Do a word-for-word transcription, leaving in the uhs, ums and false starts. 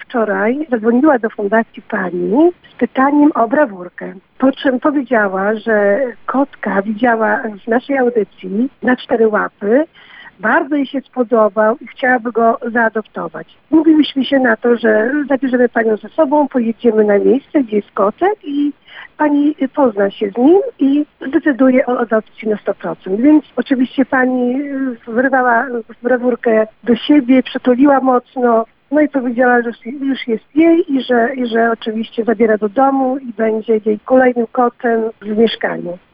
wczoraj zadzwoniła do fundacji pani z pytaniem o brawurkę. Po czym powiedziała, że kotka widziała w naszej audycji na cztery łapy, bardzo jej się spodobał i chciałaby go zaadoptować. Mówiliśmy się na to, że zabierzemy panią ze sobą, pojedziemy na miejsce, gdzie jest kotek i pani pozna się z nim i zdecyduje o adopcji na sto procent. Więc oczywiście pani wyrwała brawurkę do siebie, przytuliła mocno, no i powiedziała, że już jest jej i że, i że oczywiście zabiera do domu i będzie jej kolejnym kotem w mieszkaniu.